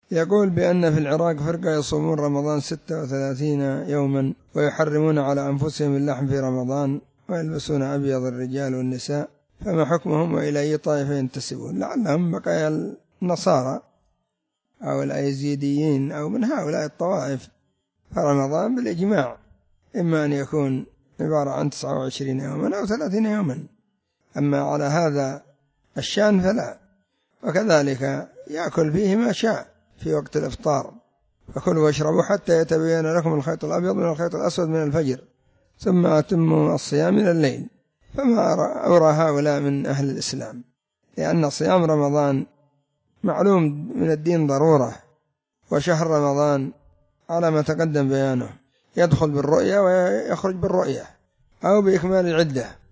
يقول بأن في العراق فرقة يصومون رمضان 36 يوما ويحرمون على أنفسهم اللحم في رمضان ويلبسون أبيض الرجال والنساء، فما حكمهم وإلى أي طائفة ينتسبون؟ لعلهم بقايا النصارى أو الأيزيديين أو من هؤلاء الطوائف. فرمضان بالإجماع إما أن يكون عبارة عن 29 يوما أو 30 يوما، أما على هذا الشأن فلا. وكذلك يأكل فيه ما شاء في وقت الإفطار، فكلوا واشربوا حتى يتبين لكم الخيط الأبيض من الخيط الأسود من الفجر ثم أتموا الصيام إلى الليل. فما أرى هؤلاء من أهل الإسلام، لأن صيام رمضان معلوم من الدين ضرورة، وشهر رمضان على ما تقدم بيانه يدخل بالرؤية ويخرج بالرؤية أو بإكمال العدة.